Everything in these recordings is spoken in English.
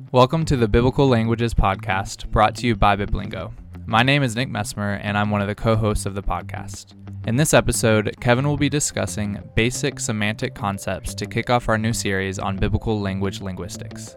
Welcome to the Biblical Languages Podcast, brought to you by Biblingo. My name is Nick Messmer, and I'm one of the co-hosts of the podcast. In this episode, Kevin will be discussing basic semantic concepts to kick off our new series on biblical language linguistics.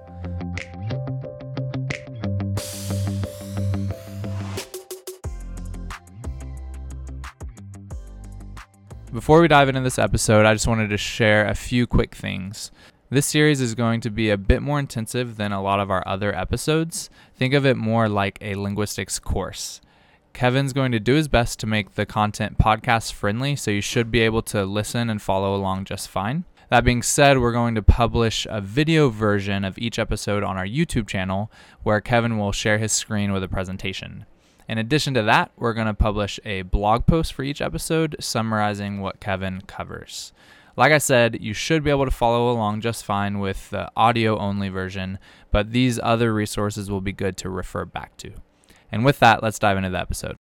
Before we dive into this episode, I just wanted to share a few quick things. This series is going to be a bit more intensive than a lot of our other episodes. Think of it more like a linguistics course. Kevin's going to do his best to make the content podcast friendly, so you should be able to listen and follow along just fine. That being said, we're going to publish a video version of each episode on our YouTube channel, where Kevin will share his screen with a presentation. In addition to that, we're going to publish a blog post for each episode summarizing what Kevin covers. Like I said, you should be able to follow along just fine with the audio-only version, but these other resources will be good to refer back to. And with that, let's dive into the episode.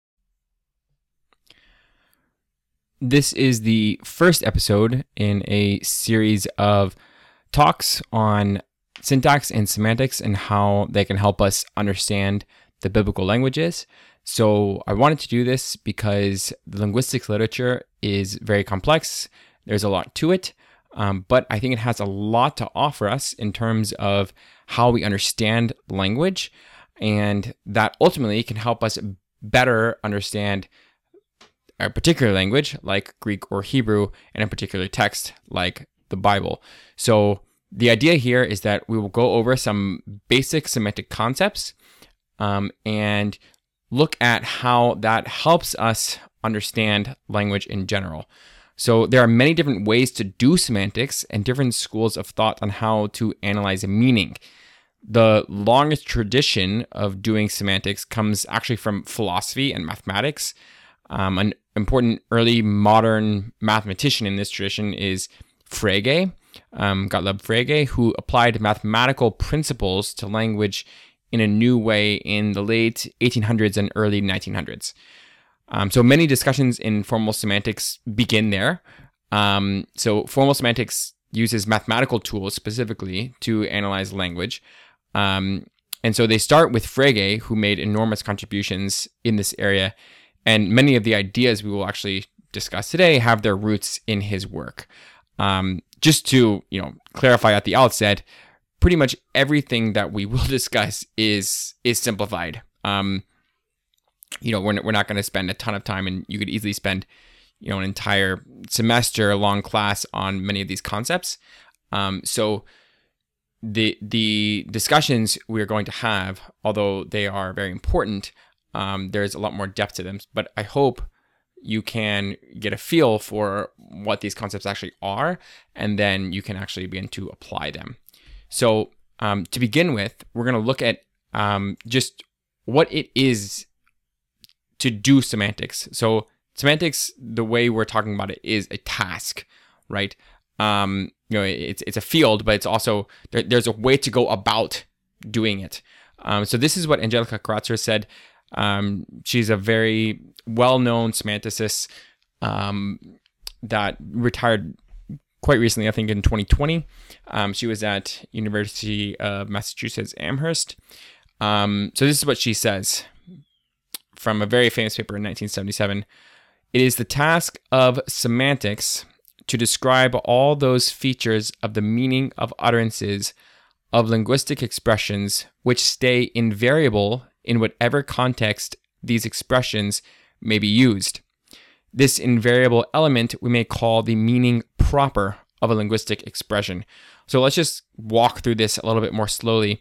This is the first episode in a series of talks on syntax and semantics and how they can help us understand the biblical languages. So I wanted to do this because the linguistics literature is very complex. There's a lot to it, but I think it has a lot to offer us in terms of how we understand language, and that ultimately can help us better understand a particular language like Greek or Hebrew and a particular text like the Bible. So the idea here is that we will go over some basic semantic concepts and look at how that helps us understand language in general. So there are many different ways to do semantics and different schools of thought on how to analyze a meaning. The longest tradition of doing semantics comes actually from philosophy and mathematics. An important early modern mathematician in this tradition is Frege, Gottlob Frege, who applied mathematical principles to language in a new way in the late 1800s and early 1900s. So many discussions in formal semantics begin there. So formal semantics uses mathematical tools specifically to analyze language. And so they start with Frege, who made enormous contributions in this area. And many of the ideas we will actually discuss today have their roots in his work. Just to clarify at the outset, pretty much everything that we will discuss is simplified. We're not going to spend a ton of time, and you could easily spend, an entire semester long class on many of these concepts. So the discussions we're going to have, although they are very important, there's a lot more depth to them. But I hope you can get a feel for what these concepts actually are, and then you can actually begin to apply them. So to begin with, we're going to look at just what it is to do semantics. So semantics, the way we're talking about it, is a task, right? It's a field, but it's also there's a way to go about doing it. So this is what Angelica Kratzer said. She's a very well-known semanticist that retired quite recently, I think in 2020. She was at University of Massachusetts Amherst. So this is what she says from a very famous paper in 1977. It is the task of semantics to describe all those features of the meaning of utterances of linguistic expressions which stay invariable in whatever context these expressions may be used. This invariable element we may call the meaning proper of a linguistic expression. So let's just walk through this a little bit more slowly.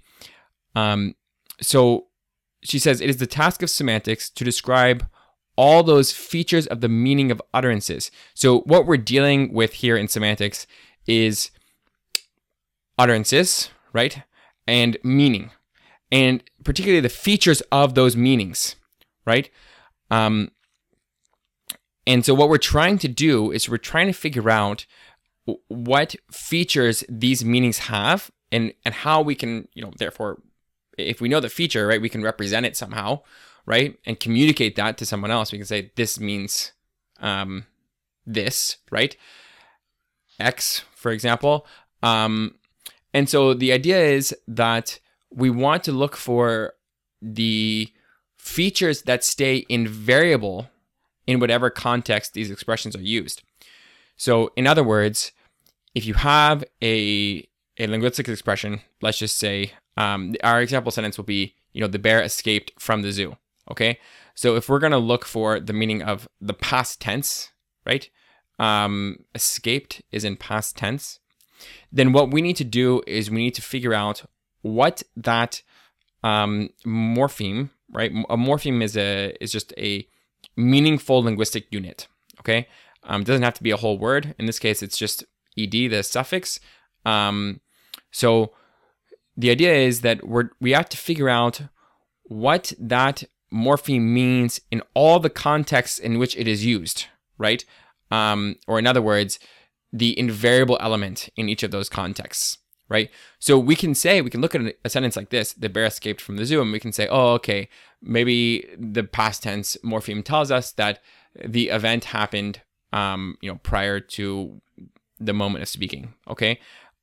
So she says, it is the task of semantics to describe all those features of the meaning of utterances. So what we're dealing with here in semantics is utterances, right? And meaning. And particularly the features of those meanings, right? And so what we're trying to do is we're trying to figure out what features these meanings have and how we can, therefore, if we know the feature, right, we can represent it somehow, right, and communicate that to someone else. We can say this means this, right, X, for example. And so the idea is that we want to look for the features that stay invariable in whatever context these expressions are used. So in other words, if you have a linguistic expression, let's just say, our example sentence will be, the bear escaped from the zoo. Okay. So if we're going to look for the meaning of the past tense, right? Escaped is in past tense. Then what we need to do is we need to figure out what that morpheme, right? A morpheme is just a meaningful linguistic unit. Okay. It doesn't have to be a whole word. In this case, it's just ed, the suffix. So the idea is that we have to figure out what that morpheme means in all the contexts in which it is used, right? Or in other words, the invariable element in each of those contexts, right? So we can look at a sentence like this: the bear escaped from the zoo, and we can say, oh, okay, maybe the past tense morpheme tells us that the event happened, prior to the moment of speaking. Okay.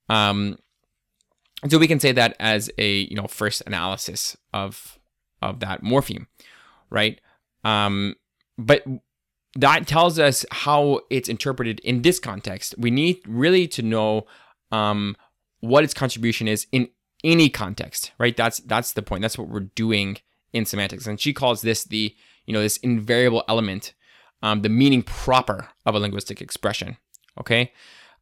So we can say that as a, first analysis of that morpheme, right? But that tells us how it's interpreted in this context. We need really to know what its contribution is in any context, right? That's the point. That's what we're doing in semantics. And she calls this the, this invariable element, the meaning proper of a linguistic expression. Okay.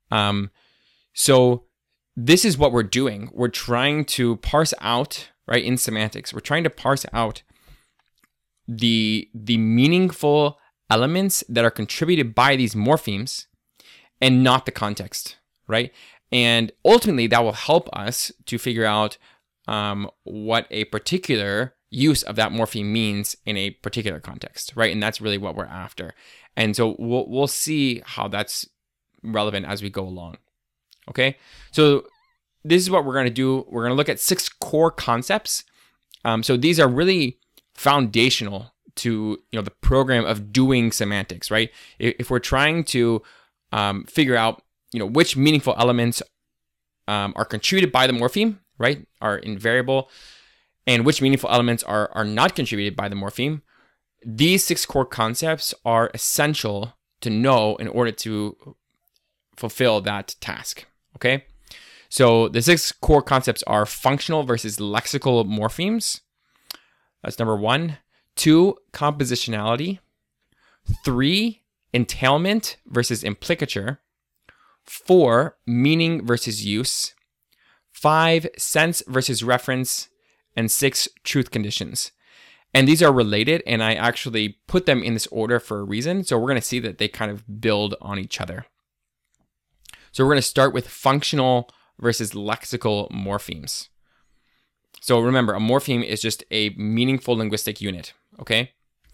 So this is what we're doing. We're trying to parse out, right? In semantics, we're trying to parse out the meaningful elements that are contributed by these morphemes and not the context, right? And ultimately that will help us to figure out what a particular use of that morpheme means in a particular context, right? And that's really what we're after. And so we'll see how that's relevant as we go along. Okay, so this is what we're going to do. We're going to look at 6 core concepts. So these are really foundational to the program of doing semantics, right? If we're trying to figure out which meaningful elements are contributed by the morpheme, right, are invariable, and which meaningful elements are not contributed by the morpheme, these 6 core concepts are essential to know in order to fulfill that task. Okay, so the 6 core concepts are functional versus lexical morphemes. That's number 1. 2, compositionality. 3, entailment versus implicature. 4, meaning versus use. 5, sense versus reference. And 6, truth conditions. And these are related, and I actually put them in this order for a reason. So we're going to see that they kind of build on each other. So we're going to start with functional versus lexical morphemes. So remember, a morpheme is just a meaningful linguistic unit, okay?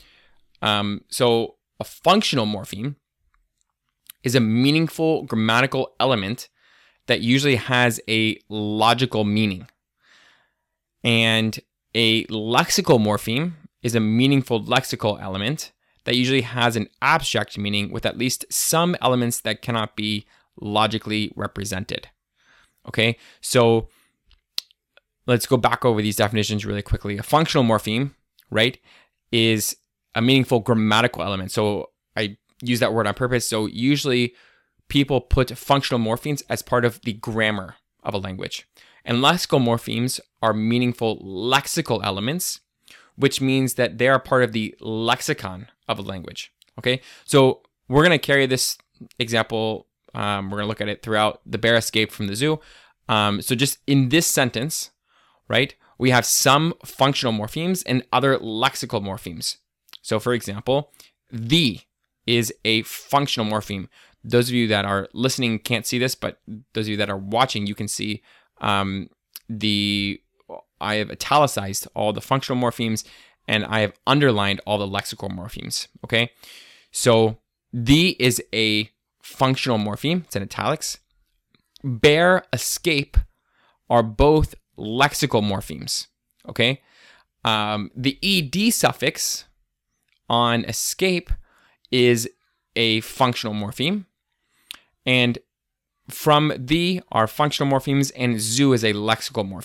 So a functional morpheme is a meaningful grammatical element that usually has a logical meaning. And a lexical morpheme is a meaningful lexical element that usually has an abstract meaning with at least some elements that cannot be logically represented. Okay, so let's go back over these definitions really quickly. A functional morpheme, right, is a meaningful grammatical element. So I use that word on purpose. So usually people put functional morphemes as part of the grammar of a language. And lexical morphemes are meaningful lexical elements, which means that they are part of the lexicon of a language. Okay, so we're going to carry this example. We're going to look at it throughout. The bear escaped from the zoo. So just in this sentence, right, we have some functional morphemes and other lexical morphemes. So for example, the is a functional morpheme. Those of you that are listening can't see this, but those of you that are watching, you can see I have italicized all the functional morphemes and I have underlined all the lexical morphemes. Okay, so the is a functional morpheme. It's in italics. Bear, escape are both lexical morphemes. Okay, the ed suffix on escape is a functional morpheme, and from the are functional morphemes, and zoo is a lexical morpheme.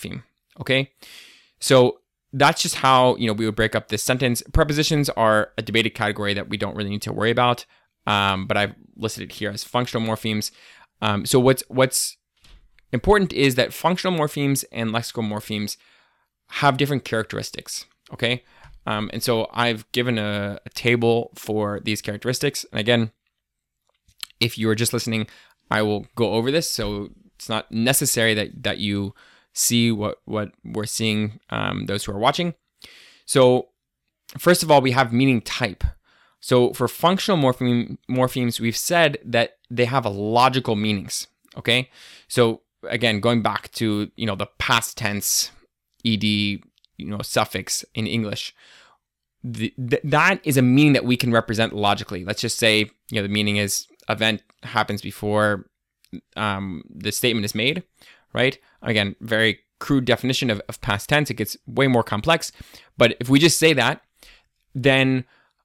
Okay, so that's just how we would break up this sentence. Prepositions are a debated category that we don't really need to worry about, but I've listed it here as functional morphemes. So what's important is that functional morphemes and lexical morphemes have different characteristics. Okay, and so I've given a table for these characteristics. And again, if you are just listening, I will go over this. So it's not necessary that you see what we're seeing, those who are watching. So first of all, we have meaning type. So for functional morphemes, we've said that they have logical meanings. Okay, so again, going back to the past tense ed suffix in English, that is a meaning that we can represent logically. Let's just say the meaning is event happens before the statement is made, right? Again, very crude definition of past tense. It gets way more complex, but if we just say that, then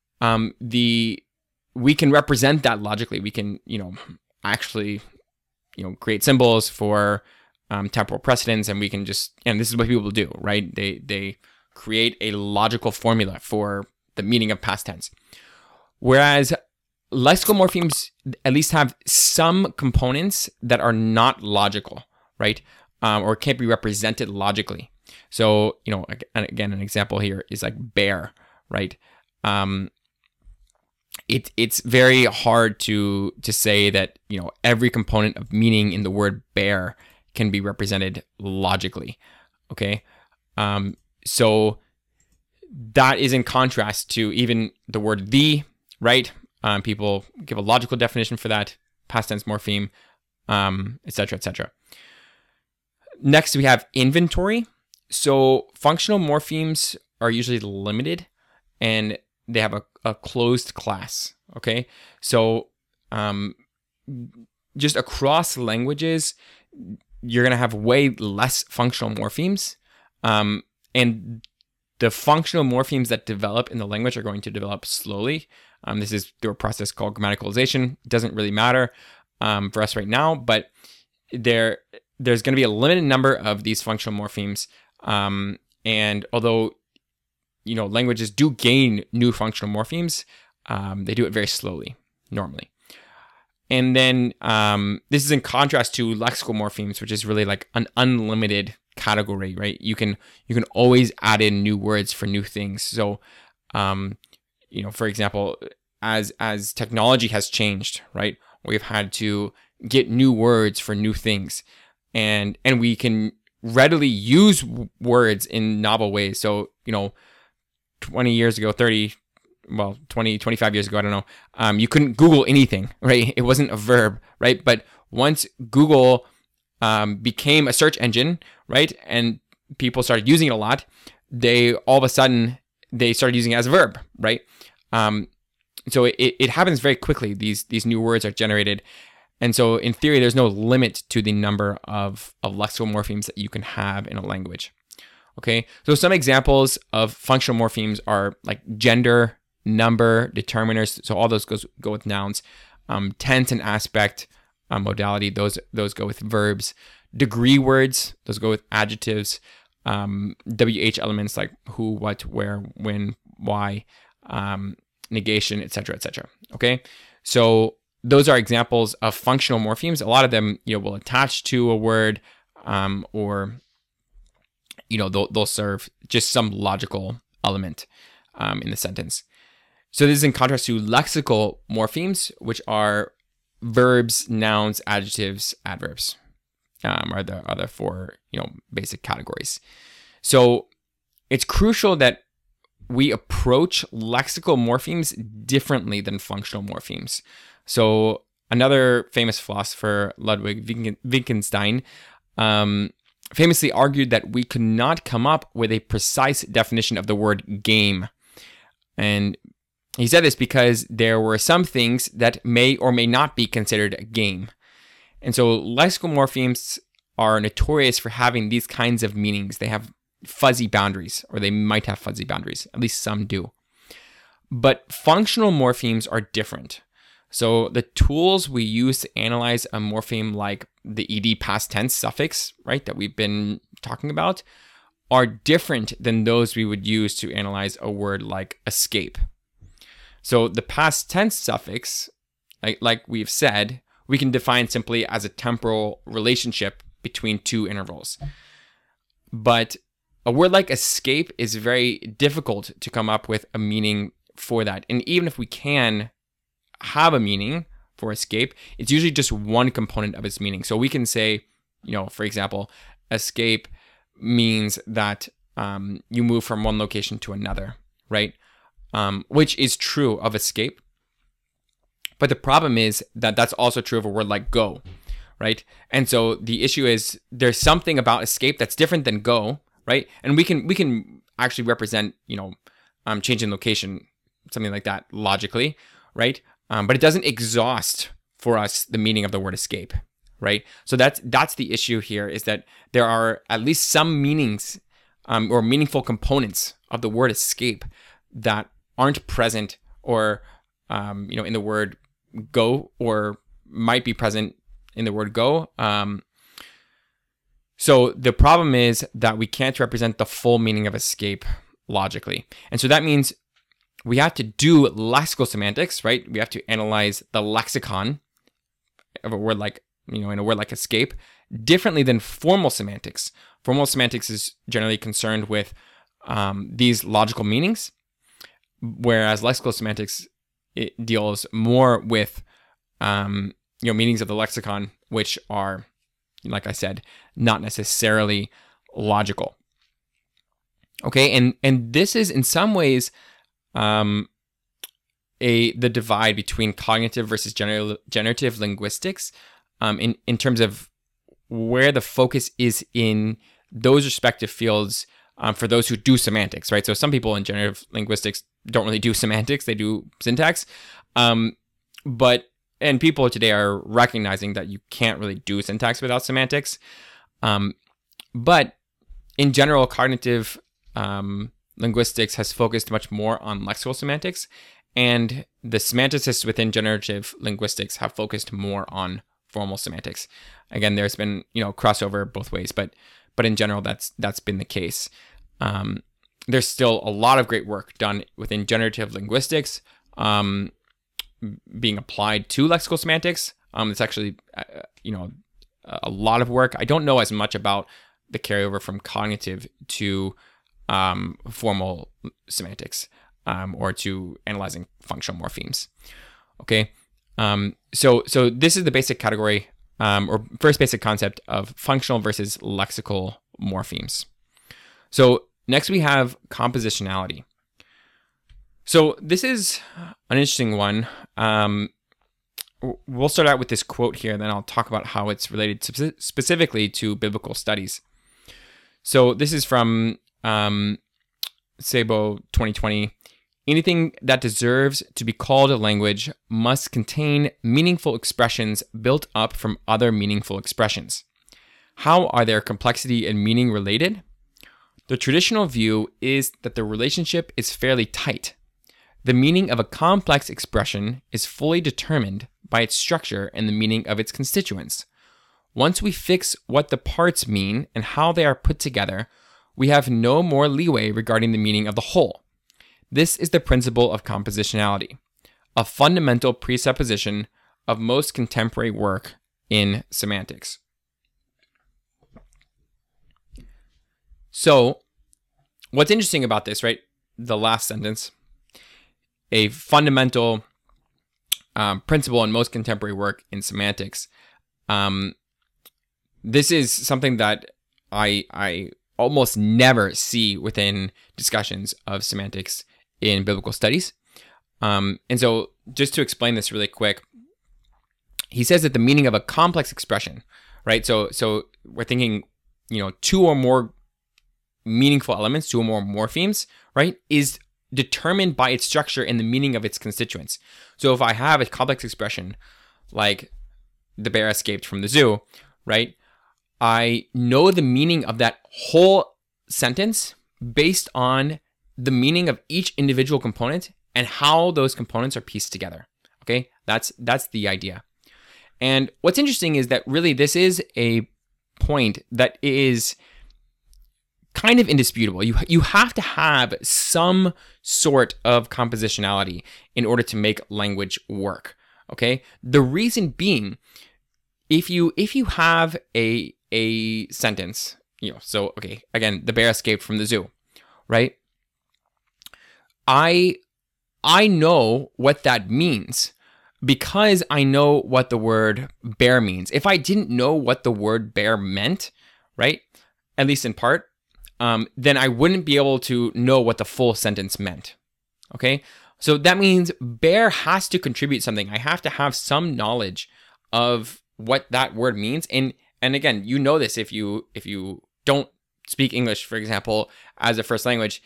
we can represent that logically. We can actually create symbols for temporal precedence, and we can just, and this is what people do, right? They create a logical formula for the meaning of past tense. Whereas lexical morphemes at least have some components that are not logical, right? Or can't be represented logically. So, again, an example here is like bear, right? It's very hard to say that, every component of meaning in the word bear can be represented logically, okay? So that is in contrast to even the word the, right? People give a logical definition for that, past tense morpheme, etc., etc. Next, we have inventory. So functional morphemes are usually limited, and they have a closed class, okay? So just across languages, you're going to have way less functional morphemes, and the functional morphemes that develop in the language are going to develop slowly. This is through a process called grammaticalization. It doesn't really matter for us right now, but there's going to be a limited number of these functional morphemes. And although, languages do gain new functional morphemes, they do it very slowly, normally. And then this is in contrast to lexical morphemes, which is really like an unlimited category, right? You can always add in new words for new things. So, for example, as technology has changed, right? We've had to get new words for new things, and we can readily use words in novel ways. So, 20 years ago, 20, 25 years ago, I don't know, you couldn't Google anything, right? It wasn't a verb, right? But once Google became a search engine, right, and people started using it a lot, all of a sudden they started using it as a verb, right? So it happens very quickly. These new words are generated. And so in theory, there's no limit to the number of lexical morphemes that you can have in a language. Okay, so some examples of functional morphemes are like gender, number, determiners. So all those go with nouns. Tense and aspect, modality, those go with verbs. Degree words, those go with adjectives. WH elements like who, what, where, when, why, negation, etc., etc. Okay, so those are examples of functional morphemes. A lot of them, will attach to a word, or they'll serve just some logical element in the sentence. So this is in contrast to lexical morphemes, which are verbs, nouns, adjectives, adverbs, are the other four basic categories. So it's crucial that we approach lexical morphemes differently than functional morphemes. So another famous philosopher, Ludwig Wittgenstein, famously argued that we could not come up with a precise definition of the word game. And he said this because there were some things that may or may not be considered a game. And so lexical morphemes are notorious for having these kinds of meanings. They have fuzzy boundaries, or they might have fuzzy boundaries. At least some do. But functional morphemes are different. So the tools we use to analyze a morpheme like the ed past tense suffix, right, that we've been talking about, are different than those we would use to analyze a word like escape. So the past tense suffix, like we've said, we can define simply as a temporal relationship between two intervals. But a word like escape is very difficult to come up with a meaning for that. And even if we can have a meaning for escape, it's usually just one component of its meaning. So we can say, for example, escape means that you move from one location to another, right? Which is true of escape. But the problem is that that's also true of a word like go, right? And so the issue is there's something about escape that's different than go, right? And we can actually represent, changing location, something like that logically, right? But it doesn't exhaust for us the meaning of the word escape, right? So that's the issue here, is that there are at least some meanings or meaningful components of the word escape that aren't present or in the word go, or might be present in the word go. So the problem is that we can't represent the full meaning of escape logically. And so that means we have to do lexical semantics, right? We have to analyze the lexicon of a word like, in a word like escape, differently than formal semantics. Formal semantics is generally concerned with these logical meanings, whereas lexical semantics, it deals more with meanings of the lexicon, which are, like I said, not necessarily logical. Okay, and this is in some ways the divide between cognitive versus generative linguistics, in terms of where the focus is in those respective fields for those who do semantics, right? So some people in generative linguistics don't really do semantics, they do syntax. And people today are recognizing that you can't really do syntax without semantics. But in general, cognitive linguistics has focused much more on lexical semantics, and the semanticists within generative linguistics have focused more on formal semantics. Again, there's been crossover both ways, but in general, that's been the case. There's still a lot of great work done within generative linguistics being applied to lexical semantics. It's actually a lot of work. I don't know as much about the carryover from cognitive to formal semantics or to analyzing functional morphemes. Okay, so this is the basic category or first basic concept of functional versus lexical morphemes. So next we have compositionality. So this is an interesting one. We'll start out with this quote here, then I'll talk about how it's related specifically to biblical studies. So this is from Sabo 2020. Anything that deserves to be called a language must contain meaningful expressions built up from other meaningful expressions. How are their complexity and meaning related? The traditional view is that the relationship is fairly tight. The meaning of a complex expression is fully determined by its structure and the meaning of its constituents. Once we fix what the parts mean and how they are put together, we have no more leeway regarding the meaning of the whole. This is the principle of compositionality, a fundamental presupposition of most contemporary work in semantics. So, what's interesting about this, right? The last sentence, a fundamental principle in most contemporary work in semantics. This is something that I almost never see within discussions of semantics in biblical studies. And so just to explain this really quick, he says that the meaning of a complex expression, right? So we're thinking, two or more meaningful elements, two or more morphemes, right, is determined by its structure and the meaning of its constituents. So if I have a complex expression like the bear escaped from the zoo, right, I know the meaning of that whole sentence based on the meaning of each individual component and how those components are pieced together. Okay, that's the idea. And what's interesting is that really this is a point that is kind of indisputable. You have to have some sort of compositionality in order to make language work. Okay? The reason being, if you have a sentence, so okay, again, the bear escaped from the zoo, right? I know what that means because I know what the word bear means. If I didn't know what the word bear meant, right, at least in part, then I wouldn't be able to know what the full sentence meant. Okay, so that means bear has to contribute something. I have to have some knowledge of what that word means. And again, you know this if you don't speak English, for example, as a first language,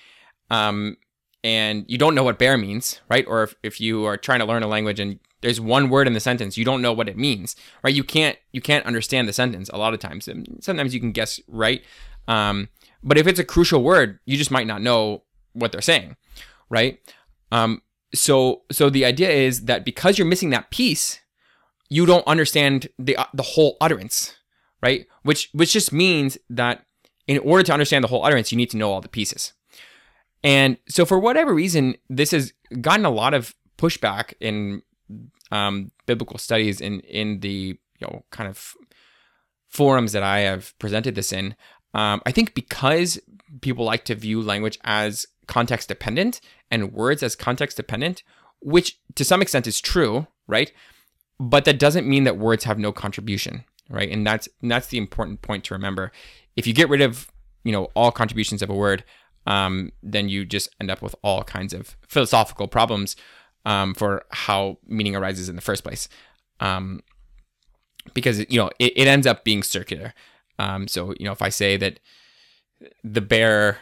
and you don't know what bear means, right? Or if you are trying to learn a language and there's one word in the sentence, you don't know what it means, right? You can't understand the sentence a lot of times. And sometimes you can guess right. But if it's a crucial word, you just might not know what they're saying, right? So the idea is that because you're missing that piece, you don't understand the whole utterance, right? Which just means that in order to understand the whole utterance, you need to know all the pieces. And so for whatever reason, this has gotten a lot of pushback in biblical studies in the kind of forums that I have presented this in. I think because people like to view language as context dependent and words as context dependent, which to some extent is true, right? But that doesn't mean that words have no contribution, right? And that's the important point to remember. If you get rid of all contributions of a word, then you just end up with all kinds of philosophical problems for how meaning arises in the first place, because it ends up being circular. So if I say that the bear,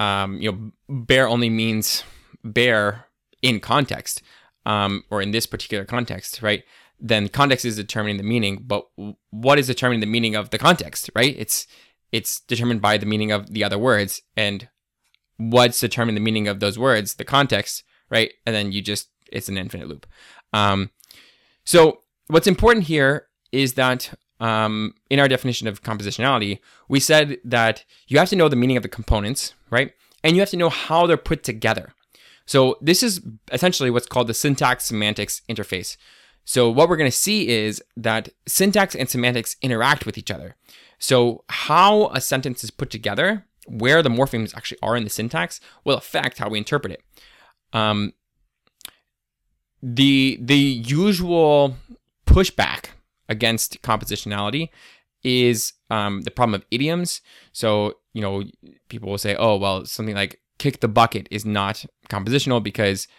bear only means bear in context, or in this particular context, right? Then context is determining the meaning, but what is determining the meaning of the context, right? It's determined by the meaning of the other words, and what's determining the meaning of those words, the context, right? And then it's an infinite loop. So what's important here is that in our definition of compositionality, we said that you have to know the meaning of the components, right? And you have to know how they're put together. So this is essentially what's called the syntax-semantics interface. So what we're going to see is that syntax and semantics interact with each other. So how a sentence is put together, where the morphemes actually are in the syntax, will affect how we interpret it. The usual pushback against compositionality is the problem of idioms. So, people will say, oh, well, something like kick the bucket is not compositional because,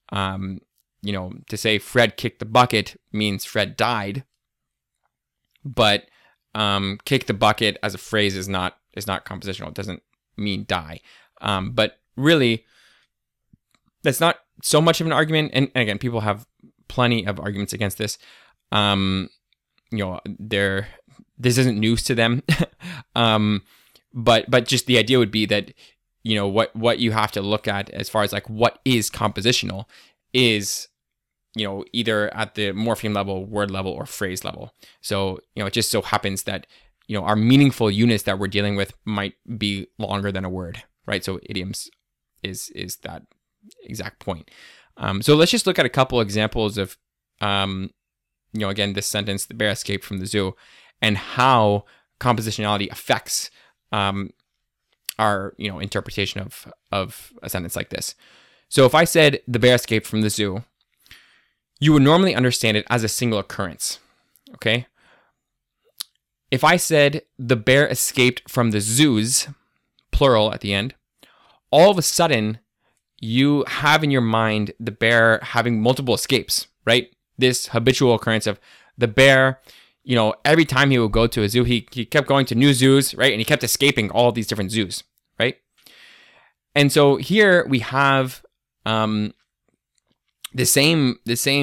to say Fred kicked the bucket means Fred died. But kick the bucket as a phrase is not compositional. It doesn't mean die. But really, that's not so much of an argument. And again, people have plenty of arguments against this. This isn't news to them. But just the idea would be that, what you have to look at as far as like what is compositional is, either at the morpheme level, word level, or phrase level. So, it just so happens that, our meaningful units that we're dealing with might be longer than a word, right? So idioms is that exact point. So let's just look at a couple examples of, again, this sentence, the bear escaped from the zoo, and how compositionality affects our interpretation of a sentence like this. So if I said the bear escaped from the zoo, you would normally understand it as a single occurrence. Okay? If I said the bear escaped from the zoos, plural at the end, all of a sudden you have in your mind the bear having multiple escapes, right? This habitual occurrence of the bear, every time he would go to a zoo, he kept going to new zoos, right? And he kept escaping all of these different zoos, right? And so here we have the same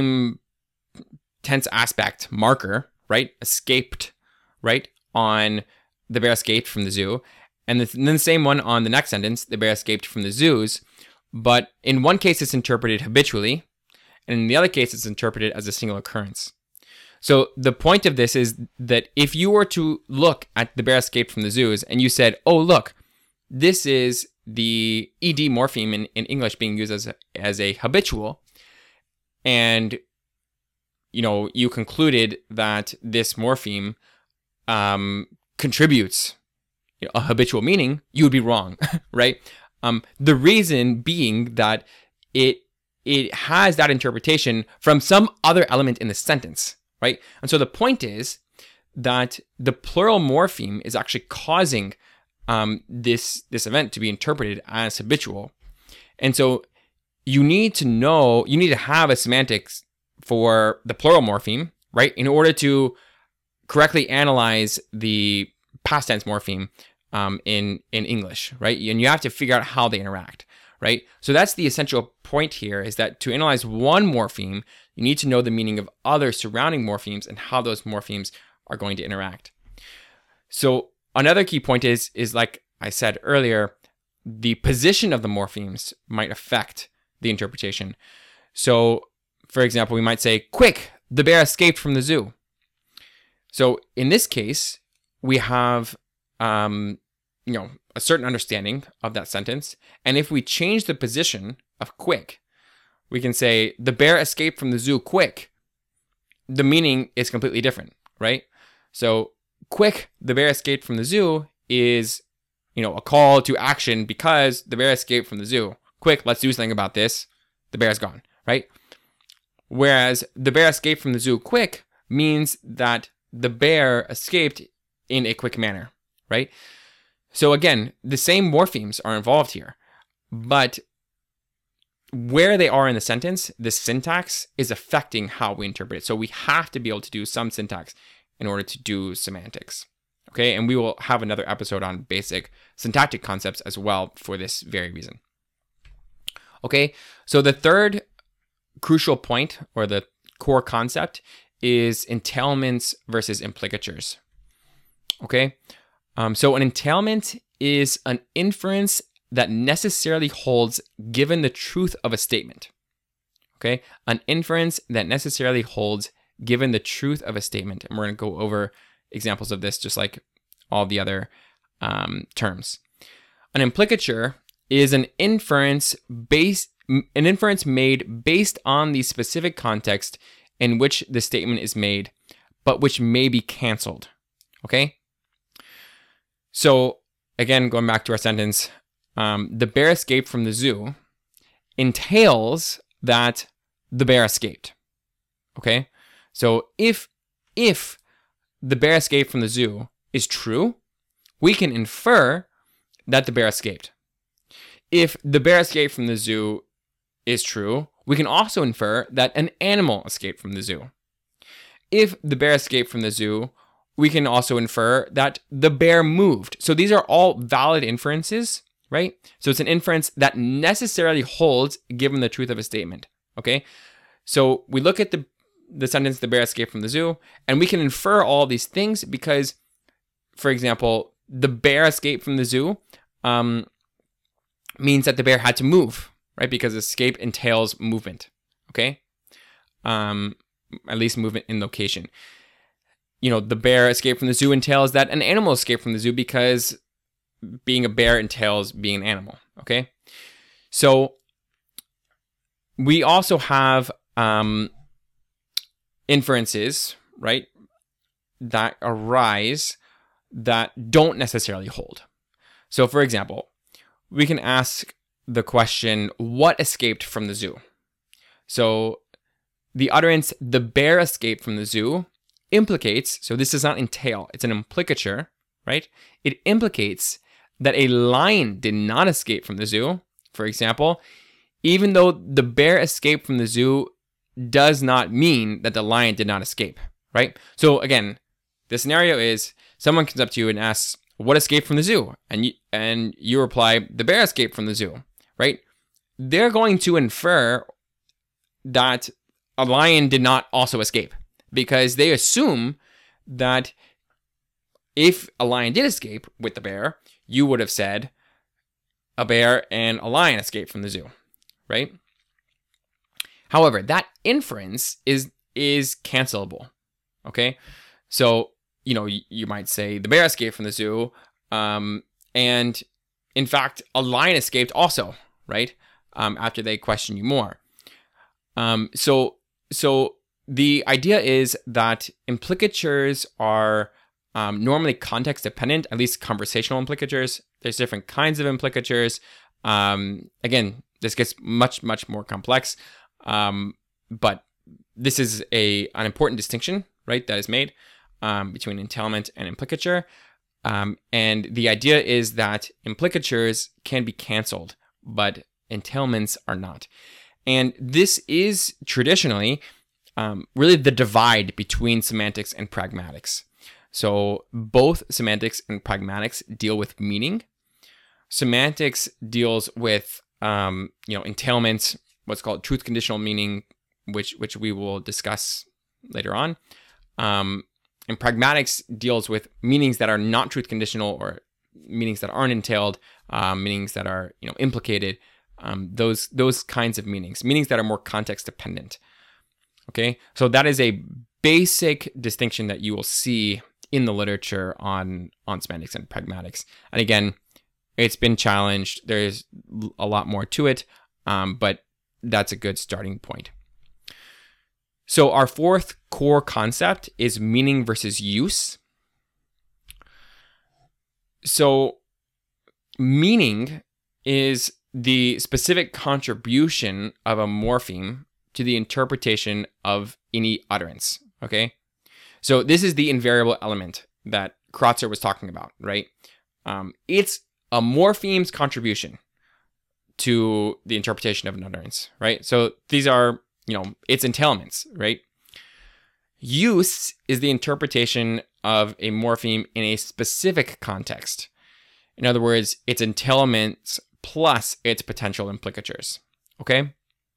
tense aspect marker, right? Escaped, right? On the bear escaped from the zoo. And then the same one on the next sentence, the bear escaped from the zoos. But in one case, it's interpreted habitually. And in the other case, it's interpreted as a single occurrence. So the point of this is that if you were to look at the bear escaped from the zoos and you said, oh, look, this is the ed morpheme in English being used as a habitual, and you concluded that this morpheme contributes a habitual meaning, you would be wrong, right? The reason being that it has that interpretation from some other element in the sentence, right? And so the point is that the plural morpheme is actually causing this event to be interpreted as habitual. And so you need to have a semantics for the plural morpheme, right? In order to correctly analyze the past tense morpheme in English, right? And you have to figure out how they interact, right? So that's the essential point here, is that to analyze one morpheme, you need to know the meaning of other surrounding morphemes and how those morphemes are going to interact. So another key point is like I said earlier, the position of the morphemes might affect the interpretation. So, for example, we might say, "Quick, the bear escaped from the zoo." So in this case, we have a certain understanding of that sentence. And if we change the position of "quick," we can say, "The bear escaped from the zoo quick." The meaning is completely different, right? So "quick, the bear escaped from the zoo" is, a call to action because the bear escaped from the zoo. Quick, let's do something about this. The bear's gone, right? Whereas "the bear escaped from the zoo quick" means that the bear escaped in a quick manner, right? So again, the same morphemes are involved here, but where they are in the sentence, the syntax is affecting how we interpret it. So we have to be able to do some syntax in order to do semantics. Okay, and we will have another episode on basic syntactic concepts as well for this very reason. Okay, so the third crucial point, or the core concept, is entailments versus implicatures. Okay, so an entailment is an inference that necessarily holds given the truth of a statement. Okay, an inference that necessarily holds given the truth of a statement. And we're going to go over examples of this just like all the other terms. An implicature is an inference made based on the specific context in which the statement is made, but which may be canceled. Okay? So, again, going back to our sentence, the bear escaped from the zoo entails that the bear escaped. Okay? So, if the bear escaped from the zoo is true, we can infer that the bear escaped. If the bear escaped from the zoo is true, we can also infer that an animal escaped from the zoo. If the bear escaped from the zoo, we can also infer that the bear moved. So these are all valid inferences, right? So it's an inference that necessarily holds given the truth of a statement, okay? So we look at the sentence, "the bear escaped from the zoo," and we can infer all these things because, for example, the bear escaped from the zoo means that the bear had to move, right? Because escape entails movement, okay? At least movement in location. The bear escaped from the zoo entails that an animal escaped from the zoo because being a bear entails being an animal, okay? So we also have inferences, right, that arise that don't necessarily hold. So, for example, we can ask the question, what escaped from the zoo? So the utterance, "the bear escaped from the zoo," implicates, so this does not entail, it's an implicature, right? It implicates that a lion did not escape from the zoo, for example, even though the bear escaped from the zoo does not mean that the lion did not escape, right? So again, the scenario is someone comes up to you and asks, "What escaped from the zoo?" And you reply, "The bear escaped from the zoo," right? They're going to infer that a lion did not also escape because they assume that if a lion did escape with the bear, you would have said a bear and a lion escaped from the zoo, right? However, that inference is cancelable, okay? So, you might say the bear escaped from the zoo, and in fact, a lion escaped also, right? After they question you more. So the idea is that implicatures are normally context dependent, at least conversational implicatures. There's different kinds of implicatures. Again, this gets much more complex, but this is an important distinction, right, that is made between entailment and implicature. And the idea is that implicatures can be canceled, but entailments are not. And this is traditionally really the divide between semantics and pragmatics. So both semantics and pragmatics deal with meaning. Semantics deals with entailments, what's called truth conditional meaning, which we will discuss later on. And pragmatics deals with meanings that are not truth conditional, or meanings that aren't entailed, meanings that are implicated. Those kinds of meanings that are more context dependent. Okay, so that is a basic distinction that you will see in the literature on semantics and pragmatics. And again, it's been challenged. There's a lot more to it, but that's a good starting point. So our fourth core concept is meaning versus use. So meaning is the specific contribution of a morpheme to the interpretation of any utterance, okay? So this is the invariable element that Kratzer was talking about, right? It's a morpheme's contribution to the interpretation of an utterance, right? So these are, its entailments, right? Use is the interpretation of a morpheme in a specific context. In other words, its entailments plus its potential implicatures, okay?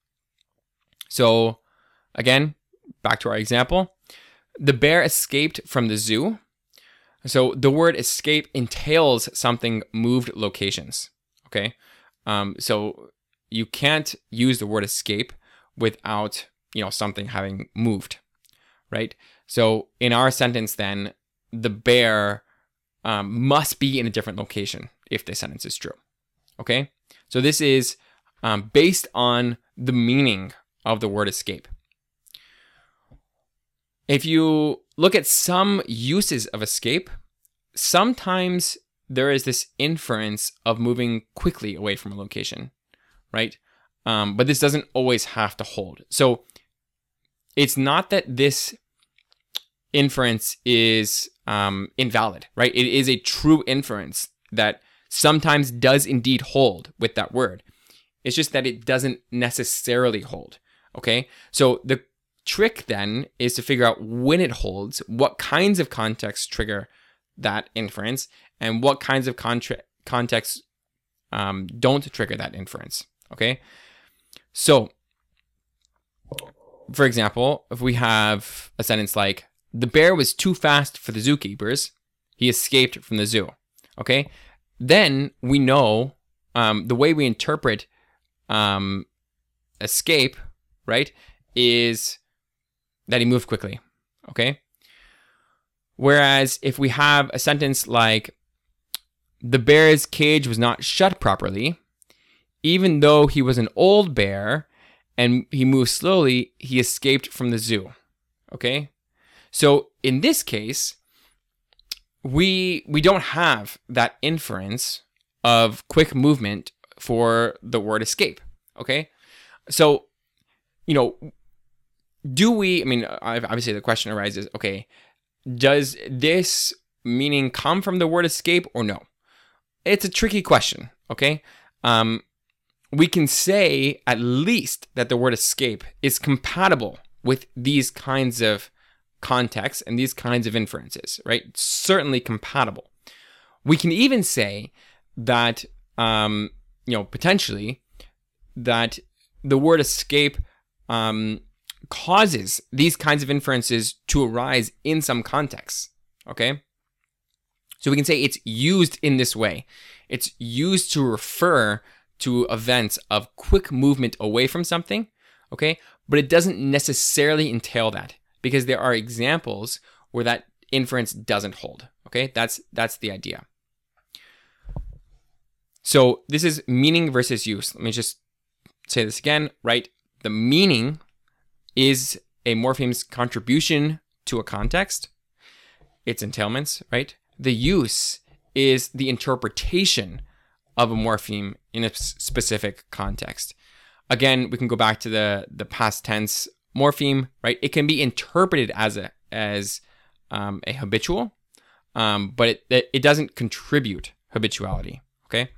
So again, back to our example. The bear escaped from the zoo. So the word escape entails something moved locations, okay? So you can't use the word escape without, something having moved, right? So in our sentence then, the bear must be in a different location if this sentence is true, okay? So this is based on the meaning of the word escape. If you look at some uses of escape, sometimes there is this inference of moving quickly away from a location, right? But this doesn't always have to hold. So it's not that this inference is invalid, right? It is a true inference that sometimes does indeed hold with that word. It's just that it doesn't necessarily hold, okay? So the trick then is to figure out when it holds, what kinds of contexts trigger that inference, and what kinds of contexts don't trigger that inference, okay? So, for example, if we have a sentence like, the bear was too fast for the zookeepers, he escaped from the zoo, okay? Then we know the way we interpret escape, right, is that he moved quickly, okay? Whereas if we have a sentence like, the bear's cage was not shut properly, even though he was an old bear and he moved slowly, he escaped from the zoo, okay? So in this case, we don't have that inference of quick movement for the word escape, okay? So, obviously the question arises, okay, does this meaning come from the word escape or no? It's a tricky question, okay? We can say at least that the word escape is compatible with these kinds of contexts and these kinds of inferences, right? Certainly compatible. We can even say that, potentially, that the word escape causes these kinds of inferences to arise in some contexts, okay? So we can say it's used in this way. It's used to refer to events of quick movement away from something, okay? But it doesn't necessarily entail that, because there are examples where that inference doesn't hold, okay? That's the idea. So this is meaning versus use. Let me just say this again, right? The meaning is a morpheme's contribution to a context, its entailments, right? The use is the interpretation of a morpheme in a specific context. Again, we can go back to the past tense morpheme, right? It can be interpreted as a habitual, but it doesn't contribute habituality. Okay.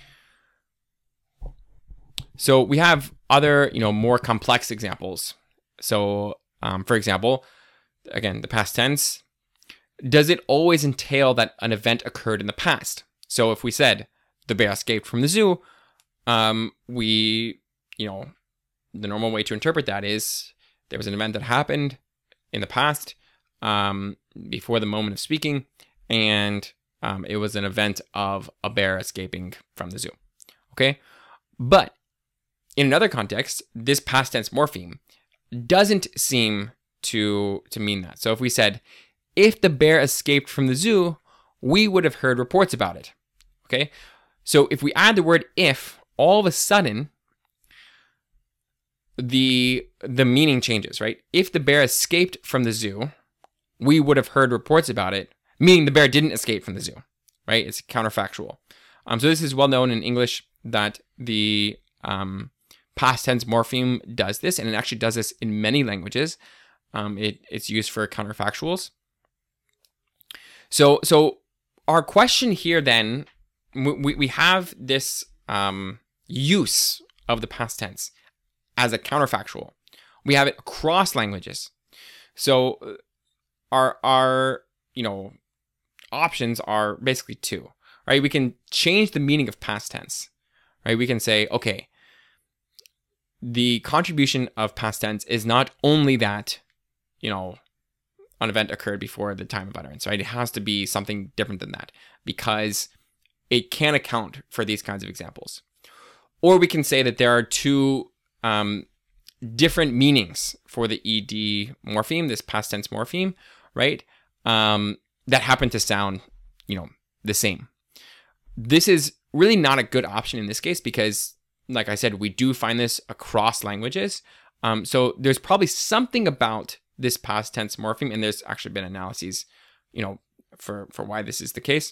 So we have other, more complex examples. So, for example, again, the past tense, does it always entail that an event occurred in the past? So if we said the bear escaped from the zoo, the normal way to interpret that is there was an event that happened in the past, before the moment of speaking, and it was an event of a bear escaping from the zoo. Okay? But in another context, this past tense morpheme doesn't seem to mean that. So if we said, if the bear escaped from the zoo, we would have heard reports about it. Okay? So if we add the word if, all of a sudden, the meaning changes, right? If the bear escaped from the zoo, we would have heard reports about it, meaning the bear didn't escape from the zoo, right? It's counterfactual. So this is well known in English that the past tense morpheme does this, and it actually does this in many languages. It's used for counterfactuals. So our question here then, we have this use of the past tense as a counterfactual. We have it across languages. So our options are basically two, right? We can change the meaning of past tense, right? We can say, okay, the contribution of past tense is not only that, an event occurred before the time of utterance, right? It has to be something different than that because it can account for these kinds of examples. Or we can say that there are two different meanings for the ed morpheme, this past tense morpheme, right? That happen to sound, the same. This is really not a good option in this case because, like I said, we do find this across languages. So there's probably something about this past tense morpheme, and there's actually been analyses, for why this is the case.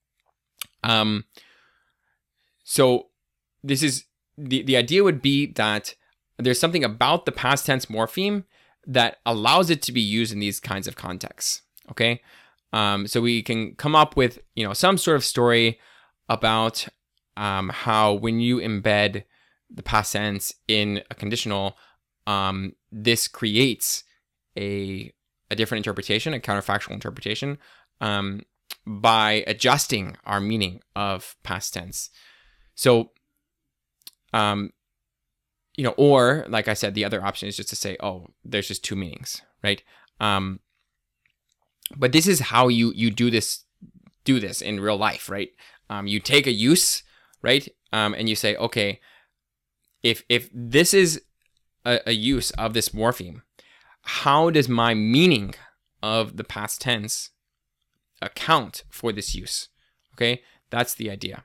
So this is the idea would be that there's something about the past tense morpheme that allows it to be used in these kinds of contexts. Okay. So we can come up with, some sort of story about how when you embed the past tense in a conditional, this creates a different interpretation, a counterfactual interpretation, by adjusting our meaning of past tense. So, or like I said, the other option is just to say, oh, there's just two meanings, right? But this is how you do this in real life, right? You take a use, right? And you say, okay, if this is a use of this morpheme, how does my meaning of the past tense account for this use? Okay, that's the idea.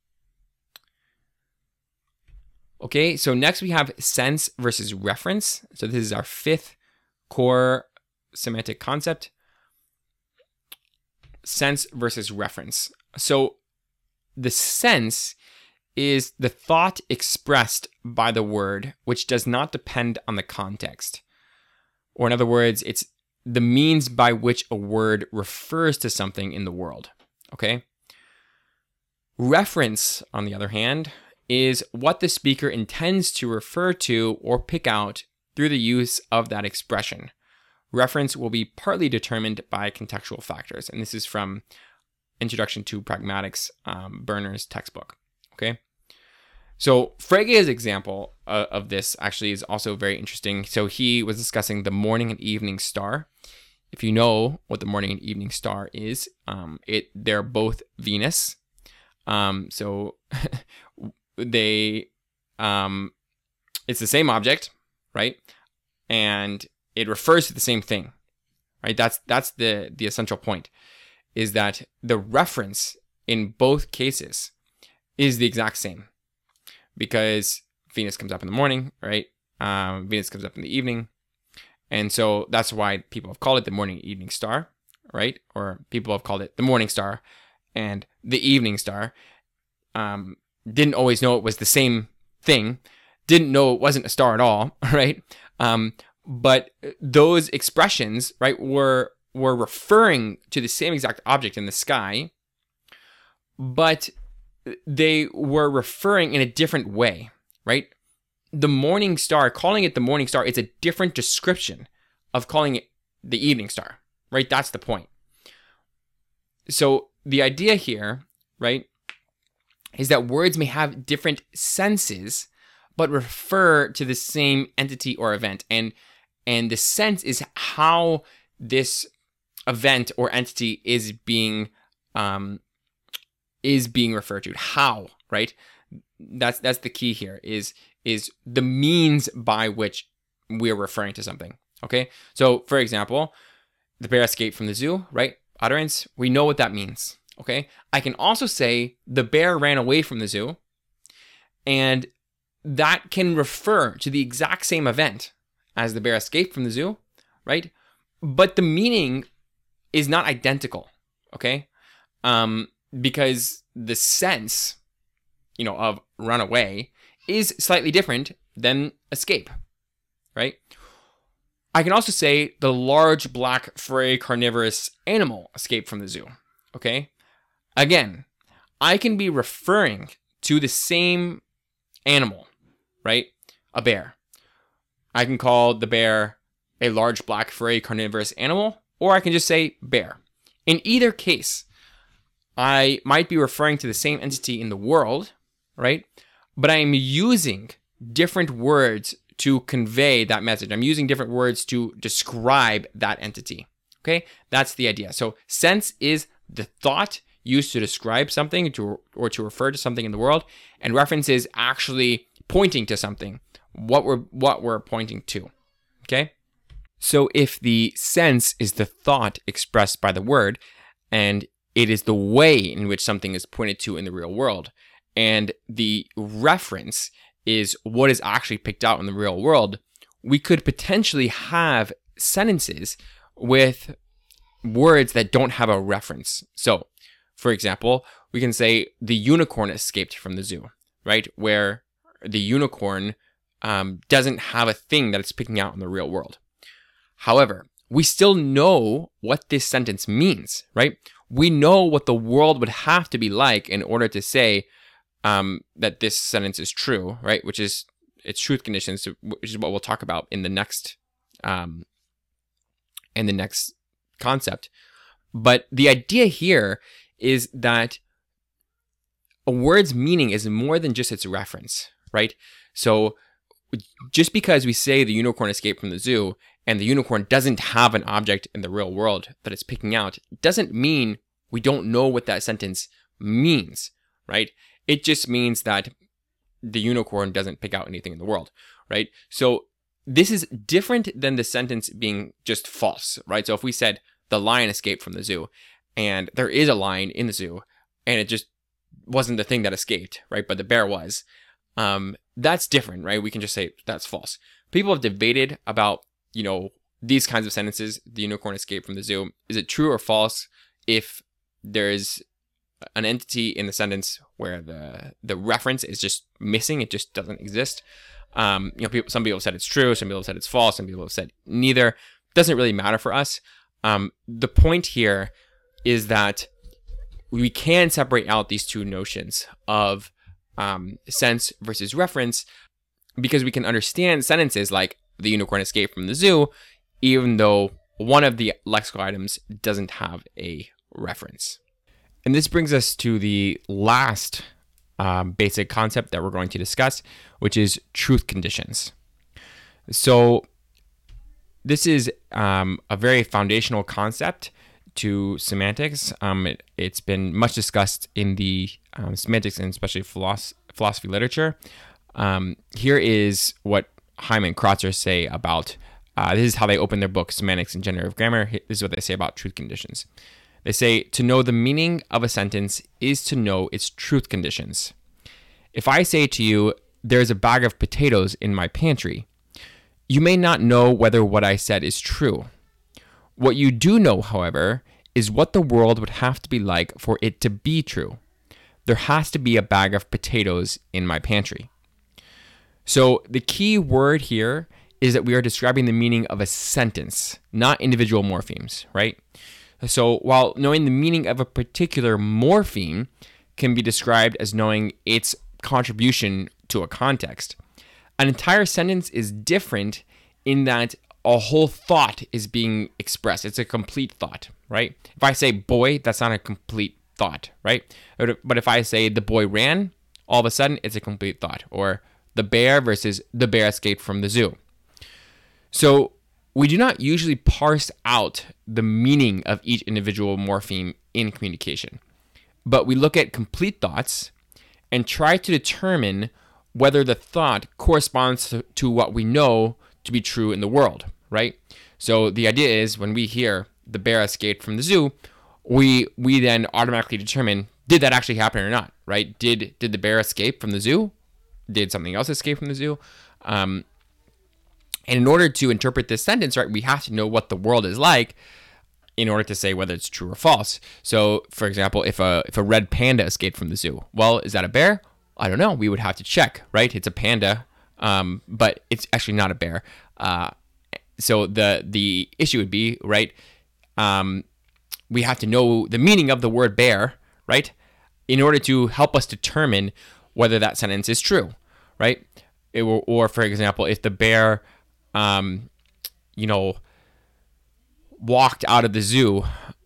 Okay, so next we have sense versus reference. So this is our fifth core semantic concept. Sense versus reference. So the sense is the thought expressed by the word, which does not depend on the context. Or in other words, it's the means by which a word refers to something in the world. Okay? Reference, on the other hand, is what the speaker intends to refer to or pick out through the use of that expression. Reference will be partly determined by contextual factors, and this is from Introduction to Pragmatics, Berner's textbook. Okay, so Frege's example of this actually is also very interesting. So he was discussing the morning and evening star. If you know what the morning and evening star is, they're both Venus. So they, it's the same object, right? And it refers to the same thing, right? That's the essential point, is that the reference in both cases is the exact same, because Venus comes up in the morning, right? Venus comes up in the evening. And so that's why people have called it the morning evening star, right? Or people have called it the morning star and the evening star. Didn't always know it was the same thing. Didn't know it wasn't a star at all, right? But those expressions, right, were referring to the same exact object in the sky, but they were referring in a different way, right? The morning star, calling it the morning star, it's a different description of calling it the evening star, right? That's the point. So the idea here, right, is that words may have different senses, but refer to the same entity or event. And the sense is how this event or entity is being referred to. How, right? That's the key here, is the means by which we're referring to something. Okay, so for example, the bear escaped from the zoo, right? Utterance, we know what that means. Okay, I can also say the bear ran away from the zoo, and that can refer to the exact same event as the bear escaped from the zoo, right? But the meaning is not identical. Okay, because the sense, of run away is slightly different than escape, right? I can also say the large black furry carnivorous animal escaped from the zoo, okay? Again, I can be referring to the same animal, right? A bear. I can call the bear a large black furry carnivorous animal, or I can just say bear. In either case, I might be referring to the same entity in the world, right? But I am using different words to convey that message. I'm using different words to describe that entity. Okay, that's the idea. So sense is the thought used to describe something or to refer to something in the world, and reference is actually pointing to something, what we're pointing to. Okay, so if the sense is the thought expressed by the word, and it is the way in which something is pointed to in the real world, and the reference is what is actually picked out in the real world, we could potentially have sentences with words that don't have a reference. So, for example, we can say the unicorn escaped from the zoo, right? Where the unicorn doesn't have a thing that it's picking out in the real world. However, we still know what this sentence means, right? We know what the world would have to be like in order to say that this sentence is true, right? Which is its truth conditions, which is what we'll talk about in the next concept. But the idea here is that a word's meaning is more than just its reference, right? So just because we say the unicorn escaped from the zoo and the unicorn doesn't have an object in the real world that it's picking out, doesn't mean we don't know what that sentence means, right? It just means that the unicorn doesn't pick out anything in the world, right? So this is different than the sentence being just false, right? So if we said the lion escaped from the zoo, and there is a lion in the zoo, and it just wasn't the thing that escaped, right? But the bear was, that's different, right? We can just say that's false. People have debated about, these kinds of sentences, the unicorn escaped from the zoo. Is it true or false if there is an entity in the sentence where the reference is just missing, it just doesn't exist? Some people said it's true, some people said it's false, some people have said neither. It doesn't really matter for us. The point here is that we can separate out these two notions of sense versus reference, because we can understand sentences like the unicorn escaped from the zoo, even though one of the lexical items doesn't have a reference. And this brings us to the last basic concept that we're going to discuss, which is truth conditions. So this is a very foundational concept to semantics. It's been much discussed in the semantics and especially philosophy literature. Here is what Hyman and Kreutzer say about, this is how they open their book, Semantics and Generative Grammar. This is what they say about truth conditions. They say, to know the meaning of a sentence is to know its truth conditions. If I say to you, there's a bag of potatoes in my pantry, you may not know whether what I said is true. What you do know, however, is what the world would have to be like for it to be true. There has to be a bag of potatoes in my pantry. So the key word here is that we are describing the meaning of a sentence, not individual morphemes, right? So while knowing the meaning of a particular morpheme can be described as knowing its contribution to a context, an entire sentence is different in that a whole thought is being expressed. It's a complete thought, right? If I say boy, that's not a complete thought, right? But if I say the boy ran, all of a sudden it's a complete thought. Or the bear versus the bear escaped from the zoo. So we do not usually parse out the meaning of each individual morpheme in communication, but we look at complete thoughts and try to determine whether the thought corresponds to what we know to be true in the world, right? So the idea is when we hear the bear escaped from the zoo, we then automatically determine, did that actually happen or not, right? Did the bear escape from the zoo? Did something else escape from the zoo? And in order to interpret this sentence, right, we have to know what the world is like in order to say whether it's true or false. So, for example, if a red panda escaped from the zoo, well, is that a bear? I don't know. We would have to check, right? It's a panda, but it's actually not a bear. So the issue would be, right, we have to know the meaning of the word bear, right, in order to help us determine whether that sentence is true, right? Or for example, if the bear, walked out of the zoo,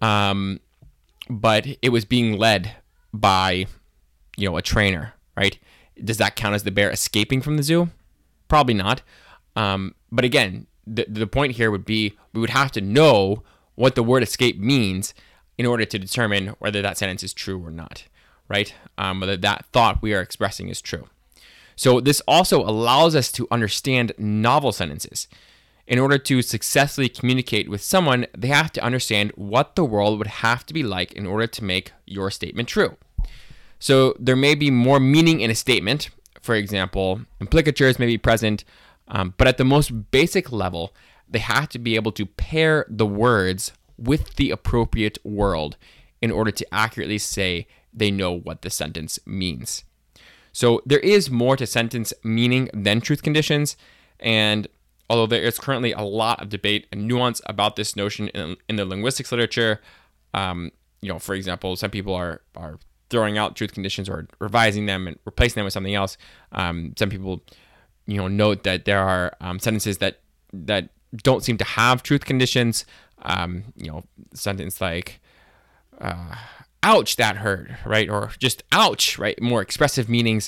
but it was being led by, a trainer, right? Does that count as the bear escaping from the zoo? Probably not. But again, the point here would be we would have to know what the word escape means in order to determine whether that sentence is true or not, right? Whether that thought we are expressing is true. So this also allows us to understand novel sentences. In order to successfully communicate with someone, they have to understand what the world would have to be like in order to make your statement true. So there may be more meaning in a statement. For example, implicatures may be present, but at the most basic level, they have to be able to pair the words with the appropriate world in order to accurately say they know what the sentence means. So there is more to sentence meaning than truth conditions, and although there is currently a lot of debate and nuance about this notion in the linguistics literature, for example, some people are throwing out truth conditions or revising them and replacing them with something else. Some people, note that there are sentences that don't seem to have truth conditions. Sentence like, ouch, that hurt, right? Or just ouch, right? More expressive meanings.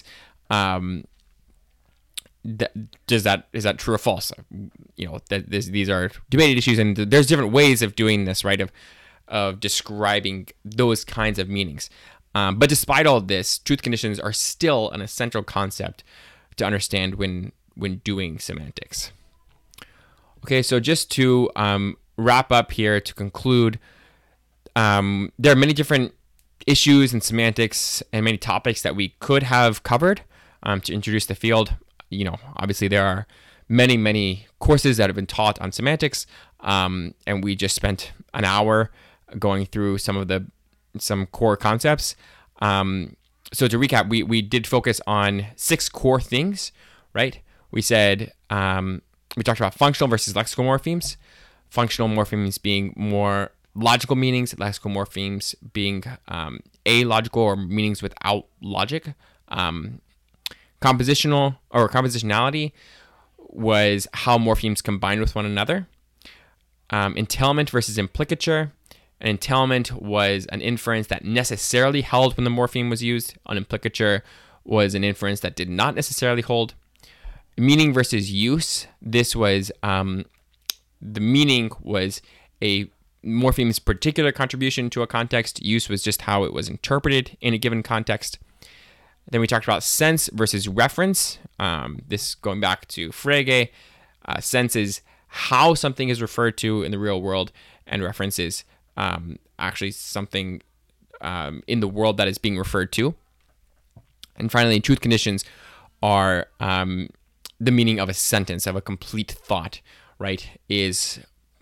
Is that true or false? These are debated issues, and there's different ways of doing this, right? Of describing those kinds of meanings. But despite all of this, truth conditions are still an essential concept to understand when doing semantics. Okay, so just to wrap up here, to conclude, there are many different issues in semantics and many topics that we could have covered to introduce the field. Obviously there are many, many courses that have been taught on semantics, and we just spent an hour going through some core concepts. So to recap, we did focus on 6 core things, right? We said, we talked about functional versus lexical morphemes. Functional morphemes being more logical meanings, lexical morphemes being alogical or meanings without logic. Compositional or compositionality was how morphemes combine with one another. Entailment versus implicature. An entailment was an inference that necessarily held when the morpheme was used. An implicature was an inference that did not necessarily hold. Meaning versus use. This was the meaning was a morpheme's particular contribution to a context. Use was just how it was interpreted in a given context. Then we talked about sense versus reference. This going back to Frege. Sense is how something is referred to in the real world, and reference is actually something in the world that is being referred to. And finally, truth conditions are the meaning of a sentence, of a complete thought, right? Is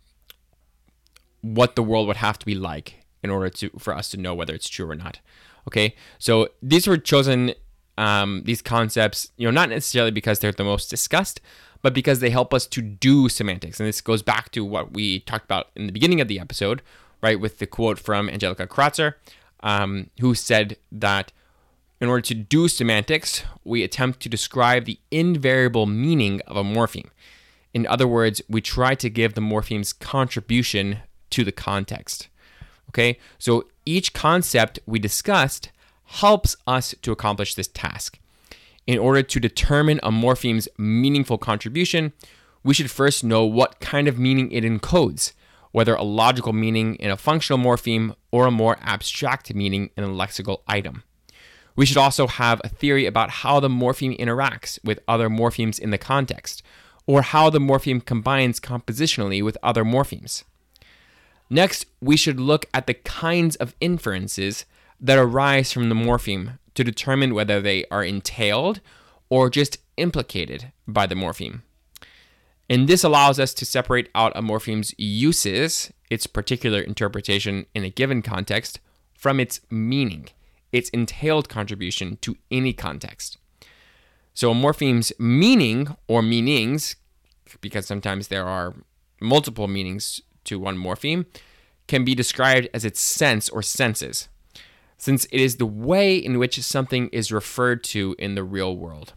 what the world would have to be like in order for us to know whether it's true or not. Okay, so these were chosen, these concepts, not necessarily because they're the most discussed, but because they help us to do semantics. And this goes back to what we talked about in the beginning of the episode, right, with the quote from Angelica Kratzer, who said that in order to do semantics, we attempt to describe the invariable meaning of a morpheme. In other words, we try to give the morpheme's contribution to the context. Okay, so each concept we discussed helps us to accomplish this task. In order to determine a morpheme's meaningful contribution, we should first know what kind of meaning it encodes, whether a logical meaning in a functional morpheme or a more abstract meaning in a lexical item. We should also have a theory about how the morpheme interacts with other morphemes in the context, or how the morpheme combines compositionally with other morphemes. Next, we should look at the kinds of inferences that arise from the morpheme to determine whether they are entailed or just implicated by the morpheme. And this allows us to separate out a morpheme's uses, its particular interpretation in a given context, from its meaning, its entailed contribution to any context. So a morpheme's meaning or meanings, because sometimes there are multiple meanings to one morpheme, can be described as its sense or senses, since it is the way in which something is referred to in the real world.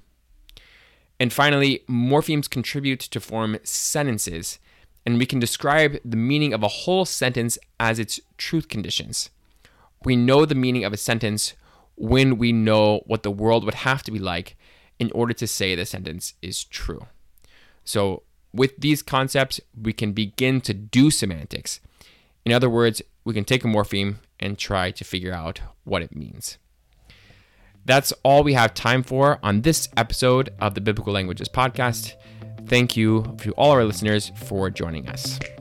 And finally, morphemes contribute to form sentences, and we can describe the meaning of a whole sentence as its truth conditions. We know the meaning of a sentence when we know what the world would have to be like in order to say the sentence is true. So with these concepts, we can begin to do semantics. In other words, we can take a morpheme and try to figure out what it means. That's all we have time for on this episode of the Biblical Languages Podcast. Thank you to all our listeners for joining us.